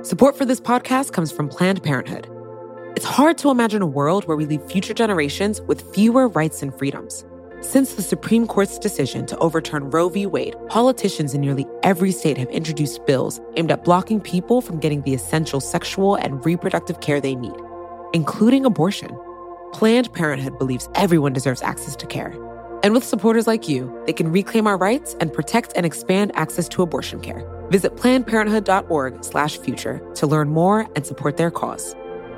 Support for this podcast comes from Planned Parenthood. It's hard to imagine a world where we leave future generations with fewer rights and freedoms. Since the Supreme Court's decision to overturn Roe v. Wade, politicians in nearly every state have introduced bills aimed at blocking people from getting the essential sexual and reproductive care they need, including abortion. Planned Parenthood believes everyone deserves access to care. And with supporters like you, they can reclaim our rights and protect and expand access to abortion care. Visit PlannedParenthood.org/future to learn more and support their cause.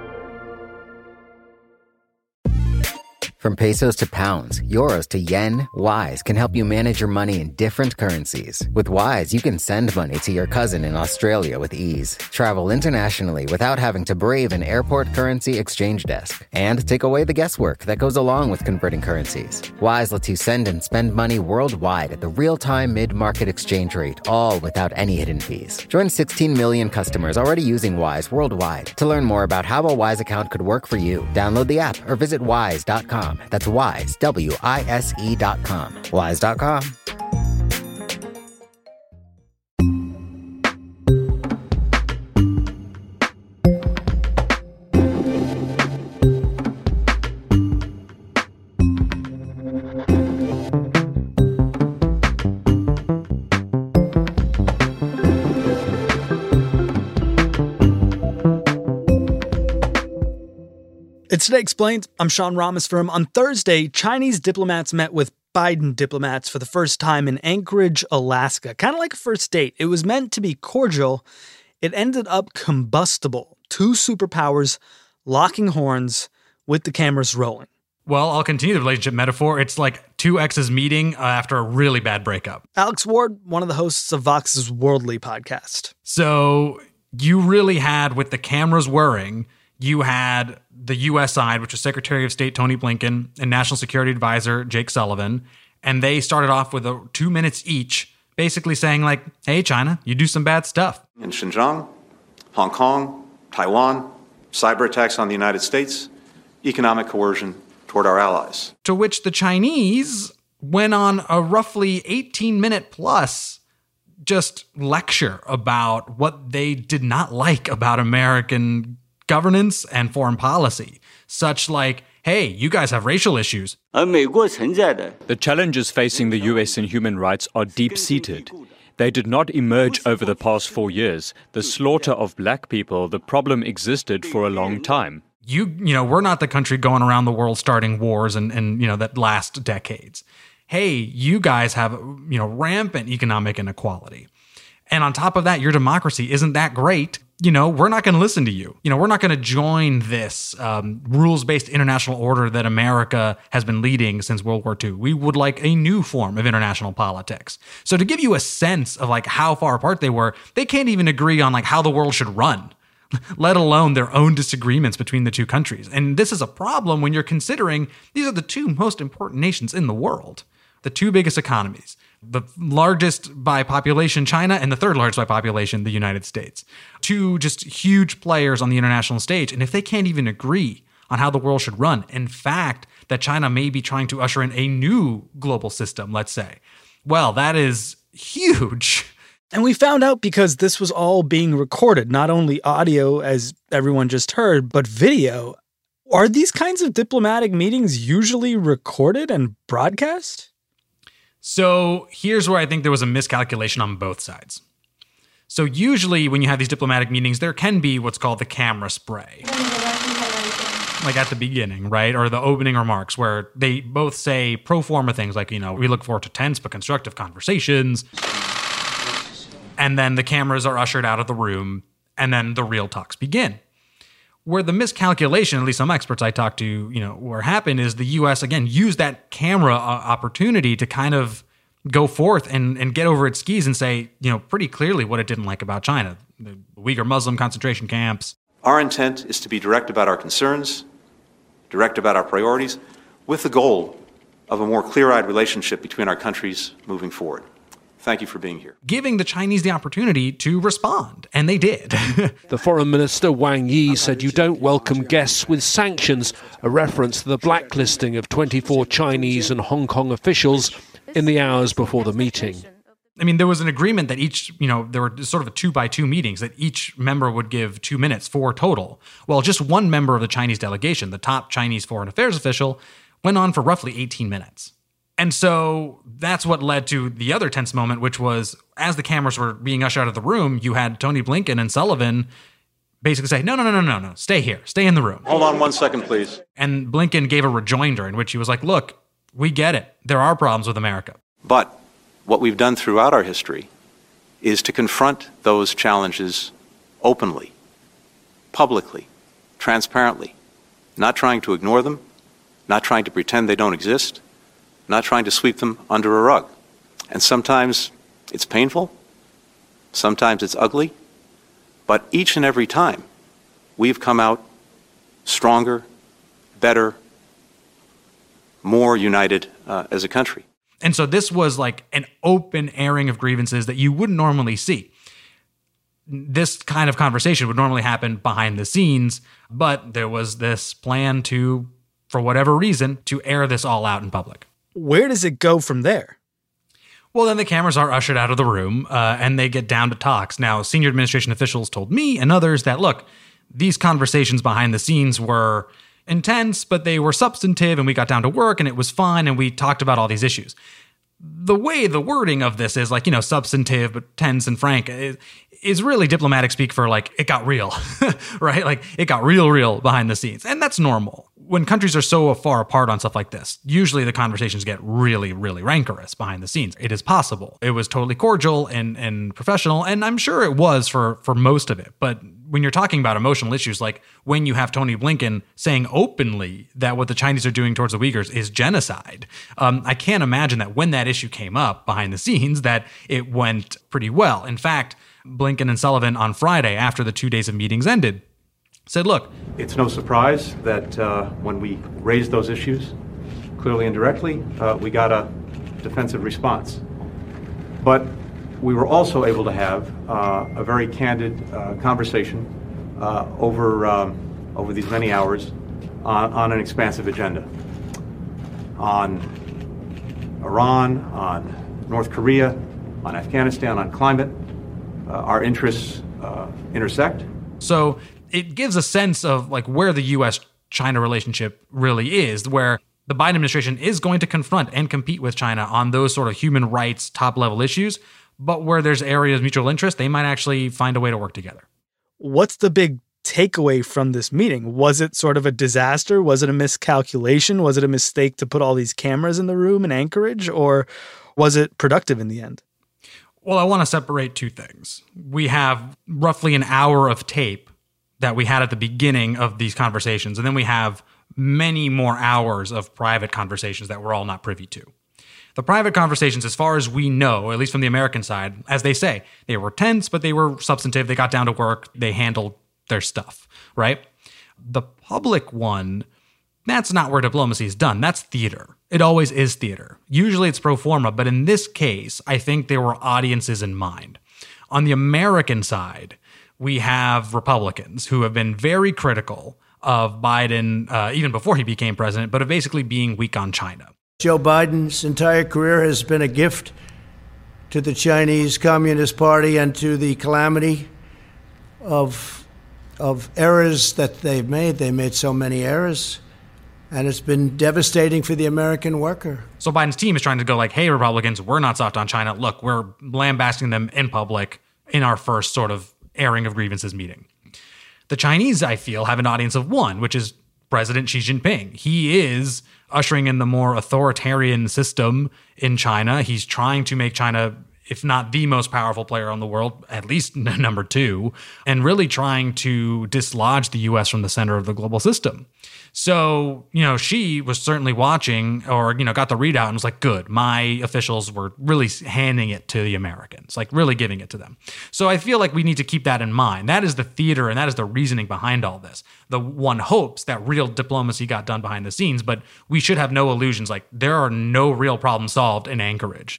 From pesos to pounds, euros to yen, Wise can help you manage your money in different currencies. With Wise, you can send money to your cousin in Australia with ease, travel internationally without having to brave an airport currency exchange desk, and take away the guesswork that goes along with converting currencies. Wise lets you send and spend money worldwide at the real-time mid-market exchange rate, all without any hidden fees. Join 16 million customers already using Wise worldwide. To learn more about how a Wise account could work for you, download the app or visit wise.com. That's Wise, WISE.com. Wise.com. It's Today Explained. I'm Sean Rameswaram. On Thursday, Chinese diplomats met with Biden diplomats for the first time in Anchorage, Alaska. Kind of like a first date. It was meant to be cordial. It ended up combustible. Two superpowers locking horns with the cameras rolling. Well, I'll continue the relationship metaphor. It's like two exes meeting after a really bad breakup. Alex Ward, one of the hosts of Vox's Worldly podcast. So you really had, with the cameras whirring, you had the U.S. side, which was Secretary of State Tony Blinken and National Security Advisor Jake Sullivan, and they started off with 2 minutes each, basically saying like, hey, China, you do some bad stuff. In Xinjiang, Hong Kong, Taiwan, cyber attacks on the United States, economic coercion toward our allies. To which the Chinese went on a roughly 18-minute plus just lecture about what they did not like about American governance and foreign policy, such like, hey, you guys have racial issues. The challenges facing the U.S. in human rights are deep-seated. They did not emerge over the past 4 years. The slaughter of black people, the problem existed for a long time. You know, we're not the country going around the world starting wars and that last decades. Hey, you guys have, rampant economic inequality. And on top of that, your democracy isn't that great. We're not going to listen to you. We're not going to join this rules-based international order that America has been leading since World War II. We would like a new form of international politics. So to give you a sense of like how far apart they were, they can't even agree on like how the world should run, let alone their own disagreements between the two countries. And this is a problem when you're considering these are the two most important nations in the world, the two biggest economies. The largest by population, China, and the third largest by population, the United States. Two just huge players on the international stage. And if they can't even agree on how the world should run, in fact, that China may be trying to usher in a new global system, let's say, well, that is huge. And we found out because this was all being recorded, not only audio, as everyone just heard, but video. Are these kinds of diplomatic meetings usually recorded and broadcast? So here's where I think there was a miscalculation on both sides. So usually when you have these diplomatic meetings, there can be what's called the camera spray. Like at the beginning, right? Or the opening remarks where they both say pro forma things like, we look forward to tense but constructive conversations. And then the cameras are ushered out of the room and then the real talks begin. Where the miscalculation, at least some experts I talked to, where happened is the U.S., again, used that camera opportunity to kind of go forth and get over its skis and say, pretty clearly what it didn't like about China. The Uyghur Muslim concentration camps. Our intent is to be direct about our concerns, direct about our priorities, with the goal of a more clear-eyed relationship between our countries moving forward. Thank you for being here. Giving the Chinese the opportunity to respond, and they did. The Foreign Minister Wang Yi said you don't welcome guests with sanctions, a reference to the blacklisting of 24 Chinese and Hong Kong officials in the hours before the meeting. I mean, there was an agreement that each, there were sort of a 2-by-2 meetings that each member would give 2 minutes for total. Well, just one member of the Chinese delegation, the top Chinese foreign affairs official, went on for roughly 18 minutes. And so that's what led to the other tense moment, which was as the cameras were being ushered out of the room, you had Tony Blinken and Sullivan basically say, no, stay here, stay in the room. Hold on 1 second, please. And Blinken gave a rejoinder in which he was like, look, we get it. There are problems with America. But what we've done throughout our history is to confront those challenges openly, publicly, transparently, not trying to ignore them, not trying to pretend they don't exist, not trying to sweep them under a rug. And sometimes it's painful, sometimes it's ugly, but each and every time we've come out stronger, better, more united as a country. And so this was like an open airing of grievances that you wouldn't normally see. This kind of conversation would normally happen behind the scenes, but there was this plan to, for whatever reason, to air this all out in public. Where does it go from there? Well, then the cameras are ushered out of the room and they get down to talks. Now, senior administration officials told me and others that, look, these conversations behind the scenes were intense, but they were substantive and we got down to work and it was fun and we talked about all these issues. The way the wording of this is like, substantive but tense and frank is really diplomatic speak for like, it got real, right? Like it got real behind the scenes. And that's normal. When countries are so far apart on stuff like this, usually the conversations get really rancorous behind the scenes. It is possible. It was totally cordial and professional, and I'm sure it was for most of it. But when you're talking about emotional issues, like when you have Tony Blinken saying openly that what the Chinese are doing towards the Uyghurs is genocide, I can't imagine that when that issue came up behind the scenes that it went pretty well. In fact, Blinken and Sullivan on Friday, after the 2 days of meetings ended, said, look, it's no surprise that when we raised those issues, clearly and directly, we got a defensive response. But we were also able to have a very candid conversation over these many hours on an expansive agenda. On Iran, on North Korea, on Afghanistan, on climate. Our interests intersect. So it gives a sense of like where the U.S.-China relationship really is, where the Biden administration is going to confront and compete with China on those sort of human rights top-level issues, but where there's areas of mutual interest, they might actually find a way to work together. What's the big takeaway from this meeting? Was it sort of a disaster? Was it a miscalculation? Was it a mistake to put all these cameras in the room in Anchorage? Or was it productive in the end? Well, I want to separate two things. We have roughly an hour of tape that we had at the beginning of these conversations, and then we have many more hours of private conversations that we're all not privy to. The private conversations, as far as we know, at least from the American side, as they say, they were tense, but they were substantive. They got down to work. They handled their stuff, right? The public one, that's not where diplomacy is done. That's theater. It always is theater. Usually it's pro forma, but in this case, I think there were audiences in mind. On the American side, we have Republicans who have been very critical of Biden, even before he became president, but of basically being weak on China. Joe Biden's entire career has been a gift to the Chinese Communist Party and to the calamity of errors that they've made. They made so many errors. And it's been devastating for the American worker. So Biden's team is trying to go like, hey, Republicans, we're not soft on China. Look, we're lambasting them in public in our first sort of airing of grievances meeting. The Chinese, I feel, have an audience of one, which is President Xi Jinping. He is ushering in the more authoritarian system in China. He's trying to make China, if not the most powerful player in the world, at least number 2, and really trying to dislodge the U.S. from the center of the global system. So, Xi was certainly watching or, got the readout and was like, good, my officials were really handing it to the Americans, like really giving it to them. So I feel like we need to keep that in mind. That is the theater and that is the reasoning behind all this. The one hopes that real diplomacy got done behind the scenes, but we should have no illusions. Like there are no real problems solved in Anchorage.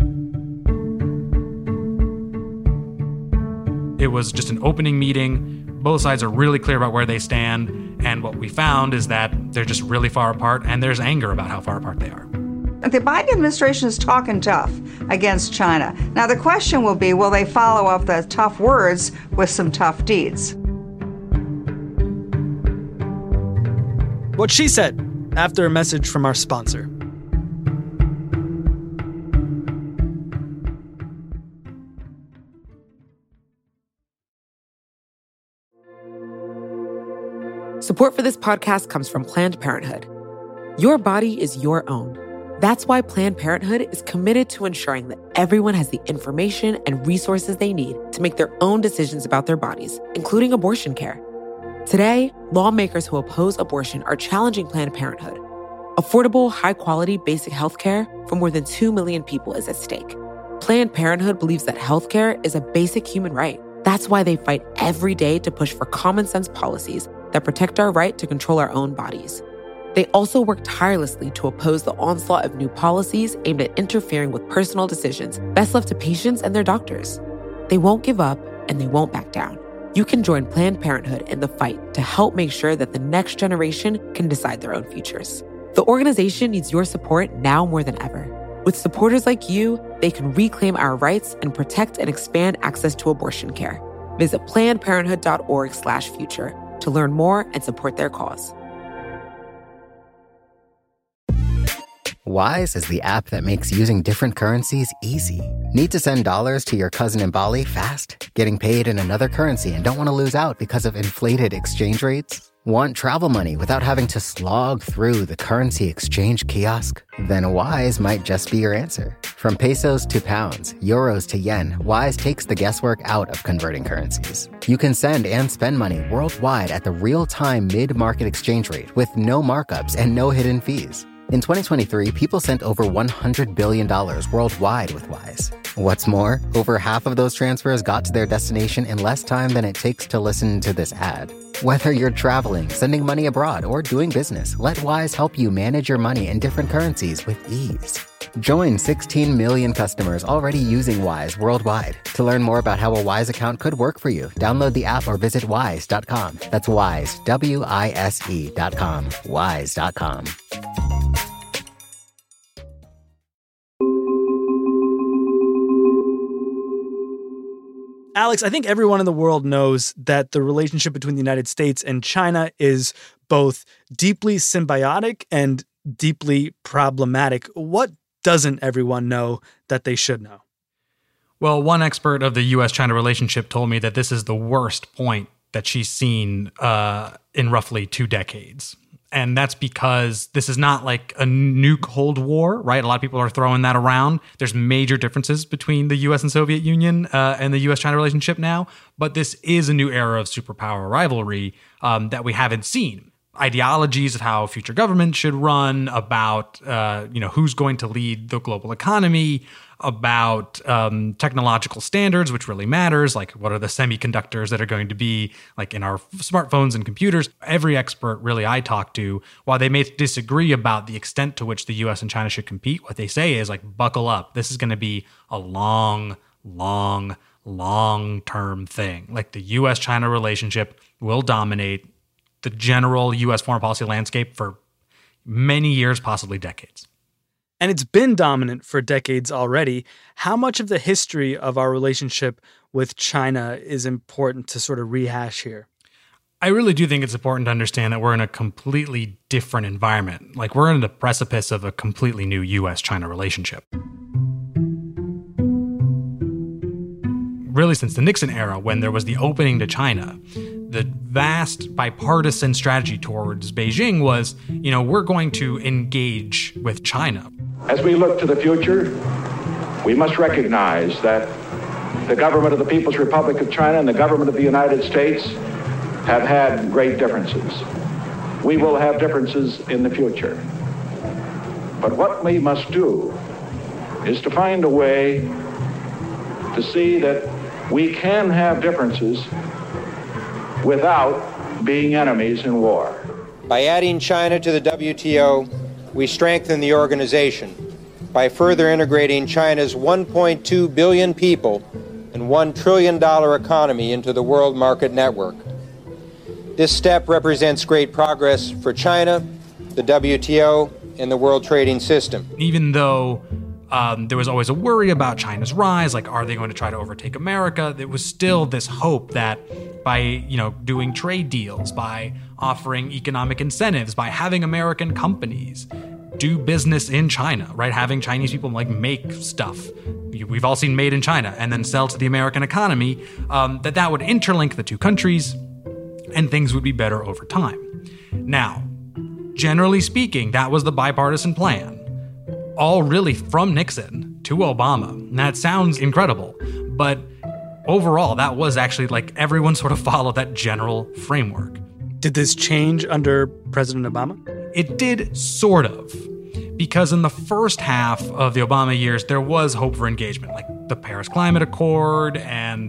It was just an opening meeting. Both sides are really clear about where they stand. And what we found is that they're just really far apart, and there's anger about how far apart they are. The Biden administration is talking tough against China. Now, the question will be, will they follow up the tough words with some tough deeds? What she said after a message from our sponsor. Support for this podcast comes from Planned Parenthood. Your body is your own. That's why Planned Parenthood is committed to ensuring that everyone has the information and resources they need to make their own decisions about their bodies, including abortion care. Today, lawmakers who oppose abortion are challenging Planned Parenthood. Affordable, high-quality basic health care for more than 2 million people is at stake. Planned Parenthood believes that health care is a basic human right. That's why they fight every day to push for common-sense policies that protect our right to control our own bodies. They also work tirelessly to oppose the onslaught of new policies aimed at interfering with personal decisions best left to patients and their doctors. They won't give up, and they won't back down. You can join Planned Parenthood in the fight to help make sure that the next generation can decide their own futures. The organization needs your support now more than ever. With supporters like you, they can reclaim our rights and protect and expand access to abortion care. Visit PlannedParenthood.org/future to learn more and support their cause. Wise is the app that makes using different currencies easy. Need to send dollars to your cousin in Bali fast? Getting paid in another currency and don't want to lose out because of inflated exchange rates? Want travel money without having to slog through the currency exchange kiosk? Then Wise might just be your answer. From pesos to pounds, euros to yen, Wise takes the guesswork out of converting currencies. You can send and spend money worldwide at the real-time mid-market exchange rate with no markups and no hidden fees. In 2023, people sent over $100 billion worldwide with Wise. What's more, over half of those transfers got to their destination in less time than it takes to listen to this ad. Whether you're traveling, sending money abroad, or doing business, let Wise help you manage your money in different currencies with ease. Join 16 million customers already using Wise worldwide. To learn more about how a Wise account could work for you, download the app or visit wise.com. That's Wise, WISE.com. Wise.com. Alex, I think everyone in the world knows that the relationship between the United States and China is both deeply symbiotic and deeply problematic. What doesn't everyone know that they should know? Well, one expert of the U.S.-China relationship told me that this is the worst point that she's seen in roughly 2 decades. And that's because this is not like a new Cold War, right? A lot of people are throwing that around. There's major differences between the U.S. and Soviet Union and the U.S.-China relationship now. But this is a new era of superpower rivalry that we haven't seen. Ideologies of how future government should run, about who's going to lead the global economy, about technological standards, which really matters, like what are the semiconductors that are going to be like in our smartphones and computers. Every expert really I talk to, while they may disagree about the extent to which the US and China should compete, what they say is like, buckle up. This is going to be a long-term thing. Like the US-China relationship will dominate the general U.S. foreign policy landscape for many years, possibly decades. And it's been dominant for decades already. How much of the history of our relationship with China is important to sort of rehash here? I really do think it's important to understand that we're in a completely different environment. Like we're in the precipice of a completely new U.S.-China relationship. Really since the Nixon era, when there was the opening to China, the vast bipartisan strategy towards Beijing was, we're going to engage with China. As we look to the future, we must recognize that the government of the People's Republic of China and the government of the United States have had great differences. We will have differences in the future. But what we must do is to find a way to see that we can have differences without being enemies in war. By adding China to the WTO, we strengthen the organization by further integrating China's 1.2 billion people and $1 trillion economy into the world market network. This step represents great progress for China, the WTO, in the world trading system. Even though there was always a worry about China's rise, like, are they going to try to overtake America? There was still this hope that by, doing trade deals, by offering economic incentives, by having American companies do business in China, right? Having Chinese people make stuff. We've all seen made in China and then sell to the American economy, that would interlink the two countries and things would be better over time. Now, generally speaking, that was the bipartisan plan. All really from Nixon to Obama. And that sounds incredible, but overall, that was actually everyone sort of followed that general framework. Did this change under President Obama? It did, sort of. Because in the first half of the Obama years, there was hope for engagement, like the Paris Climate Accord and,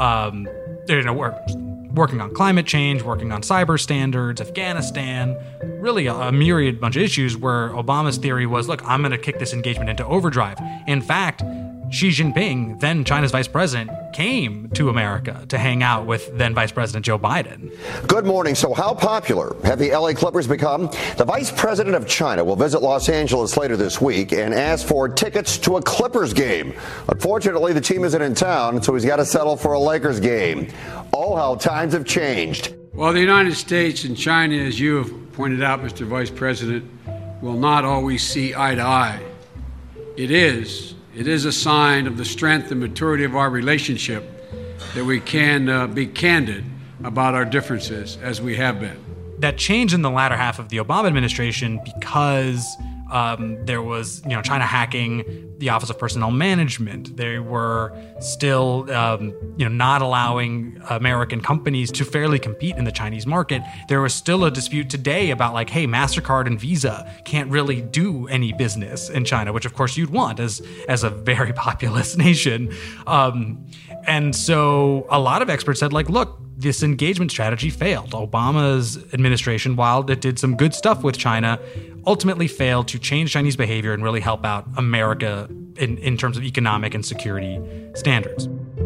working on climate change, working on cyber standards, Afghanistan, really a myriad bunch of issues where Obama's theory was, look, I'm going to kick this engagement into overdrive. In fact, Xi Jinping, then China's vice president, came to America to hang out with then Vice President Joe Biden. Good morning. So how popular have the LA Clippers become? The vice president of China will visit Los Angeles later this week and ask for tickets to a Clippers game. Unfortunately, the team isn't in town, so he's got to settle for a Lakers game. Oh, how times have changed. Well, the United States and China, as you have pointed out, Mr. Vice President, will not always see eye to eye. It is a sign of the strength and maturity of our relationship that we can be candid about our differences, as we have been. That changed in the latter half of the Obama administration because there was, China hacking the Office of Personnel Management. They were still, not allowing American companies to fairly compete in the Chinese market. There was still a dispute today about hey, MasterCard and Visa can't really do any business in China, which of course you'd want as a very populous nation. And so a lot of experts said look, this engagement strategy failed. Obama's administration, while it did some good stuff with China, ultimately failed to change Chinese behavior and really help out America in terms of economic and security standards.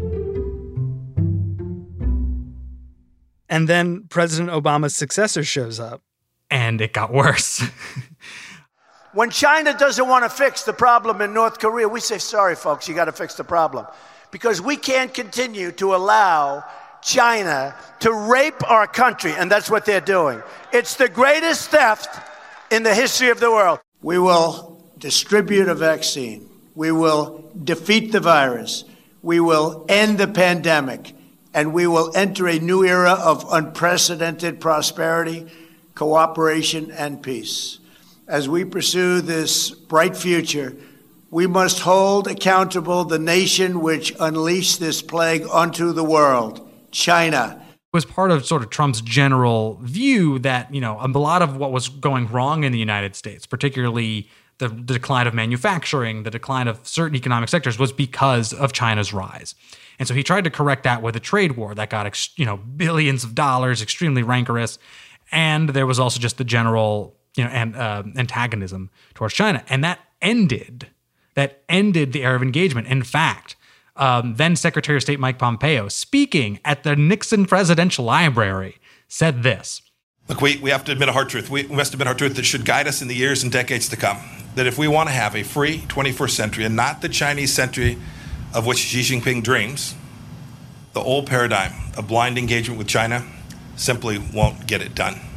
And then President Obama's successor shows up. And it got worse. When China doesn't want to fix the problem in North Korea, we say, sorry, folks, you got to fix the problem. Because we can't continue to allow China to rape our country, and that's what they're doing. It's the greatest theft in the history of the world. We will distribute a vaccine. We will defeat the virus. We will end the pandemic. And we will enter a new era of unprecedented prosperity, cooperation, and peace. As we pursue this bright future, we must hold accountable the nation which unleashed this plague onto the world, China. Was part of sort of Trump's general view that, a lot of what was going wrong in the United States, particularly the decline of manufacturing, the decline of certain economic sectors, was because of China's rise. And so he tried to correct that with a trade war that got, billions of dollars, extremely rancorous. And there was also just the general, antagonism towards China. And that ended the era of engagement. In fact, then Secretary of State Mike Pompeo, speaking at the Nixon Presidential Library, said this. Look, we have to admit a hard truth. We must admit our truth that should guide us in the years and decades to come. That if we want to have a free 21st century and not the Chinese century of which Xi Jinping dreams, the old paradigm of blind engagement with China simply won't get it done.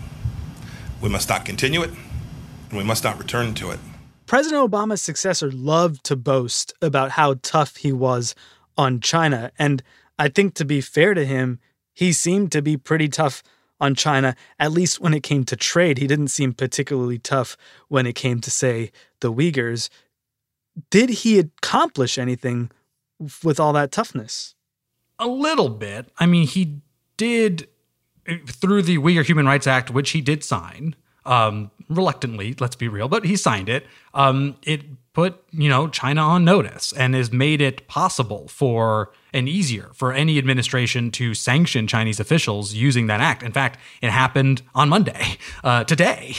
We must not continue it, and we must not return to it. President Obama's successor loved to boast about how tough he was on China. And I think, to be fair to him, he seemed to be pretty tough on China, at least when it came to trade. He didn't seem particularly tough when it came to, say, the Uyghurs. Did he accomplish anything with all that toughness? A little bit. I mean, he did, through the Uyghur Human Rights Act, which he did sign, reluctantly, let's be real, but he signed it. It put, China on notice and has made it possible for and easier for any administration to sanction Chinese officials using that act. In fact, it happened on Monday, today,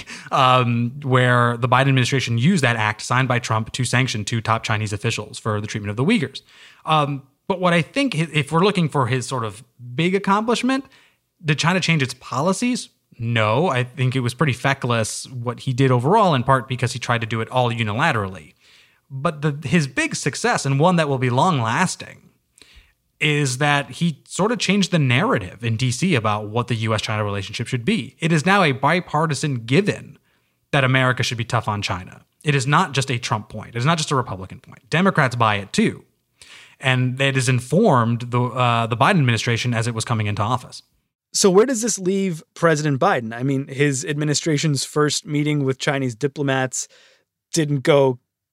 where the Biden administration used that act signed by Trump to sanction 2 top Chinese officials for the treatment of the Uyghurs. But what I think, if we're looking for his sort of big accomplishment, did China change its policies? No, I think it was pretty feckless what he did overall, in part because he tried to do it all unilaterally. But his big success, and one that will be long-lasting, is that he sort of changed the narrative in D.C. about what the U.S.-China relationship should be. It is now a bipartisan given that America should be tough on China. It is not just a Trump point. It is not just a Republican point. Democrats buy it too. And it has informed the Biden administration as it was coming into office. So where does this leave President Biden? I mean, his administration's first meeting with Chinese diplomats didn't go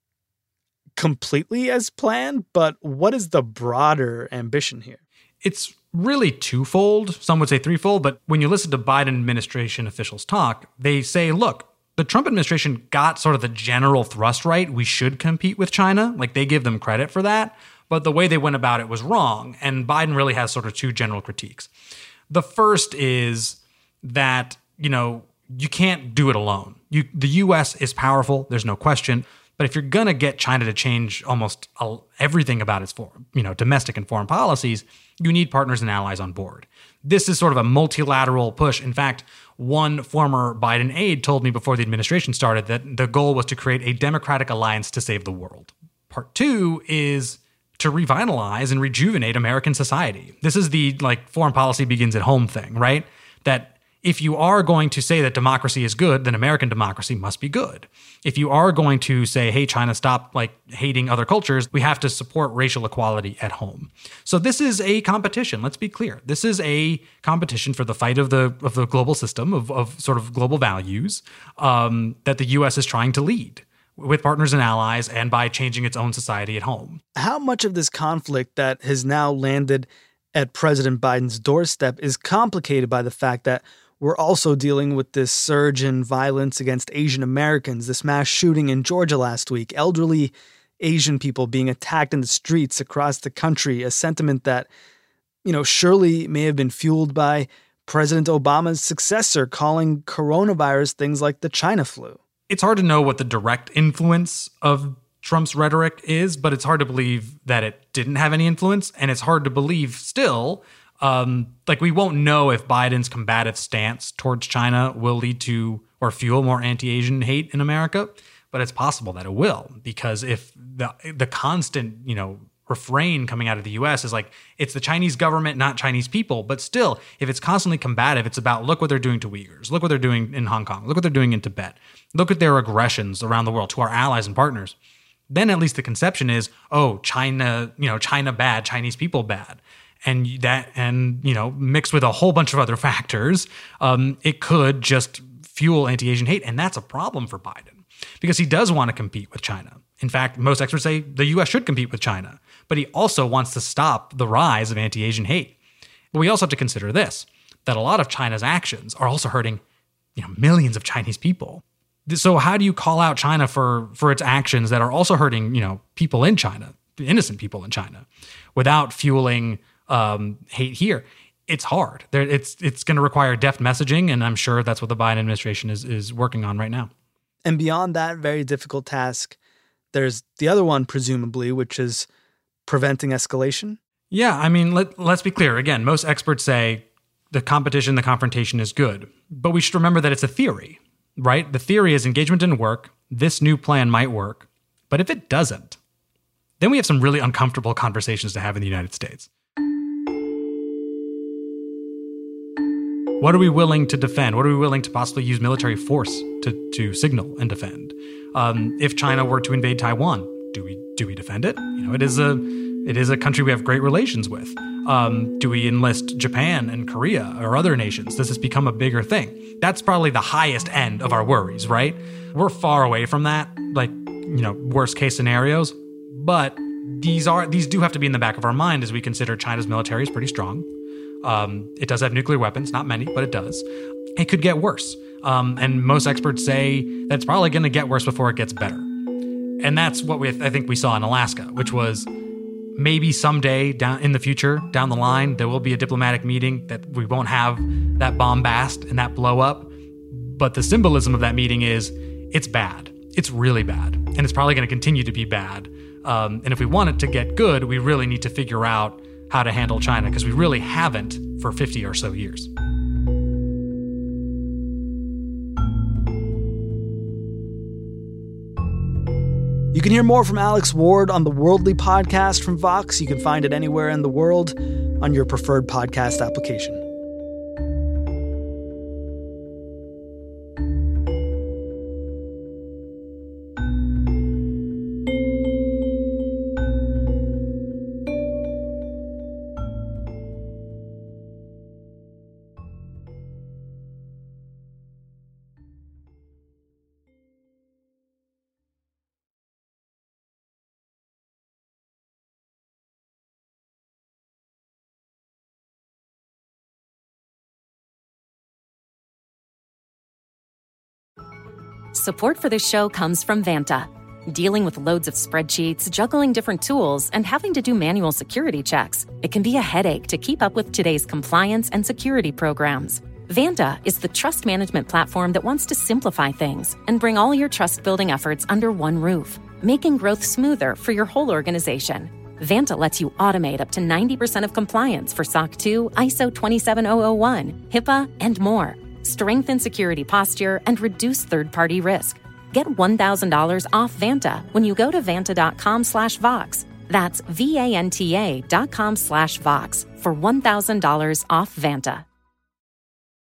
completely as planned, but what is the broader ambition here? It's really twofold. Some would say threefold, but when you listen to Biden administration officials talk, they say, look, the Trump administration got sort of the general thrust right. We should compete with China. Like, they give them credit for that, but the way they went about it was wrong. And Biden really has sort of two general critiques. The first is that, you can't do it alone. The U.S. is powerful. There's no question. But if you're going to get China to change almost everything about its domestic and foreign policies, you need partners and allies on board. This is sort of a multilateral push. In fact, one former Biden aide told me before the administration started that the goal was to create a democratic alliance to save the world. Part two is to revitalize and rejuvenate American society. This is the foreign policy begins at home thing, right? That if you are going to say that democracy is good, then American democracy must be good. If you are going to say, hey, China, stop hating other cultures, we have to support racial equality at home. So this is a competition. Let's be clear. This is a competition for the fight of the global system of sort of global values that the U.S. is trying to lead with partners and allies and by changing its own society at home. How much of this conflict that has now landed at President Biden's doorstep is complicated by the fact that we're also dealing with this surge in violence against Asian Americans, this mass shooting in Georgia last week, elderly Asian people being attacked in the streets across the country, a sentiment that, surely may have been fueled by President Obama's successor calling coronavirus things like the China flu. It's hard to know what the direct influence of Trump's rhetoric is, but it's hard to believe that it didn't have any influence. And it's hard to believe still, we won't know if Biden's combative stance towards China will lead to or fuel more anti-Asian hate in America. But it's possible that it will, because if the constant, refrain coming out of the U.S. is it's the Chinese government, not Chinese people. But still, if it's constantly combative, it's about, look what they're doing to Uyghurs. Look what they're doing in Hong Kong. Look what they're doing in Tibet. Look at their aggressions around the world to our allies and partners. Then at least the conception is, oh, China, China bad, Chinese people bad. And mixed with a whole bunch of other factors, it could just fuel anti-Asian hate. And that's a problem for Biden because he does want to compete with China. In fact, most experts say the U.S. should compete with China, but he also wants to stop the rise of anti-Asian hate. But we also have to consider this, that a lot of China's actions are also hurting, millions of Chinese people. So how do you call out China for its actions that are also hurting, people in China, innocent people in China, without fueling hate here? It's hard. It's going to require deft messaging, and I'm sure that's what the Biden administration is working on right now. And beyond that very difficult task, there's the other one, presumably, which is preventing escalation. Yeah, I mean, let's be clear. Again, most experts say the competition, the confrontation is good, but we should remember that it's a theory, right? The theory is engagement didn't work. This new plan might work, but if it doesn't, then we have some really uncomfortable conversations to have in the United States. What are we willing to defend? What are we willing to possibly use military force to signal and defend? If China were to invade Taiwan, do we defend it? It is a country we have great relations with. Do we enlist Japan and Korea or other nations? Does this become a bigger thing? That's probably the highest end of our worries, right? We're far away from that, worst case scenarios, but these do have to be in the back of our mind as we consider China's military is pretty strong. It does have nuclear weapons, not many, but it does. It could get worse. And most experts say that it's probably going to get worse before it gets better. And that's what I think we saw in Alaska, which was maybe someday down in the future, down the line, there will be a diplomatic meeting that we won't have that bombast and that blow up. But the symbolism of that meeting is it's bad. It's really bad. And it's probably going to continue to be bad. And if we want it to get good, we really need to figure out how to handle China, because we really haven't for 50 or so years. You can hear more from Alex Ward on the Worldly podcast from Vox. You can find it anywhere in the world on your preferred podcast application. Support for this show comes from Vanta. Dealing with loads of spreadsheets, juggling different tools, and having to do manual security checks, it can be a headache to keep up with today's compliance and security programs. Vanta is the trust management platform that wants to simplify things and bring all your trust-building efforts under one roof, making growth smoother for your whole organization. Vanta lets you automate up to 90% of compliance for SOC 2, ISO 27001, HIPAA, and more. Strengthen security posture, and reduce third-party risk. Get $1,000 off Vanta when you go to vanta.com/Vox. That's VANTA.com/Vox for $1,000 off Vanta.